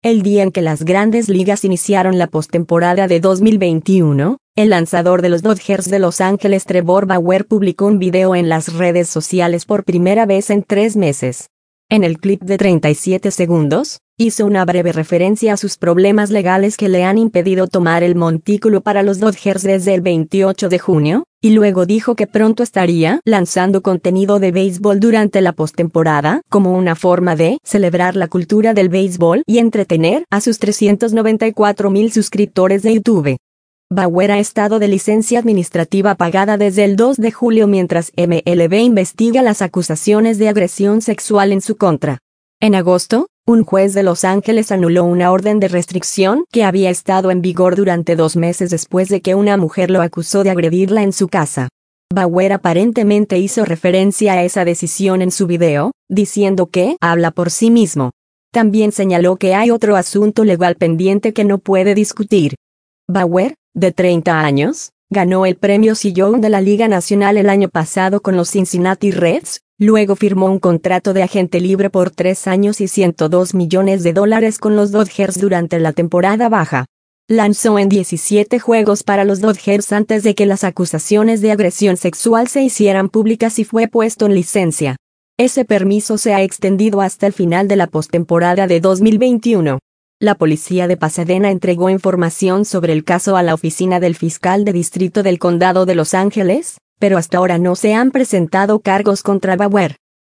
El día en que las Grandes Ligas iniciaron la postemporada de 2021, el lanzador de los Dodgers de Los Ángeles, Trevor Bauer, publicó un video en las redes sociales por primera vez en 3 meses. En el clip de 37 segundos, hizo una breve referencia a sus problemas legales que le han impedido tomar el montículo para los Dodgers desde el 28 de junio, y luego dijo que pronto estaría lanzando contenido de béisbol durante la postemporada, como una forma de celebrar la cultura del béisbol y entretener a sus 394,000 suscriptores de YouTube. Bauer ha estado de licencia administrativa pagada desde el 2 de julio mientras MLB investiga las acusaciones de agresión sexual en su contra. En agosto, un juez de Los Ángeles anuló una orden de restricción que había estado en vigor durante 2 meses después de que una mujer lo acusó de agredirla en su casa. Bauer aparentemente hizo referencia a esa decisión en su video, diciendo que habla por sí mismo. También señaló que hay otro asunto legal pendiente que no puede discutir. Bauer, de 30 años, ganó el premio Cy Young de la Liga Nacional el año pasado con los Cincinnati Reds, luego firmó un contrato de agente libre por 3 años y $102 millones con los Dodgers durante la temporada baja. Lanzó en 17 juegos para los Dodgers antes de que las acusaciones de agresión sexual se hicieran públicas y fue puesto en licencia. Ese permiso se ha extendido hasta el final de la postemporada de 2021. La policía de Pasadena entregó información sobre el caso a la oficina del fiscal de distrito del condado de Los Ángeles, pero hasta ahora no se han presentado cargos contra Bauer.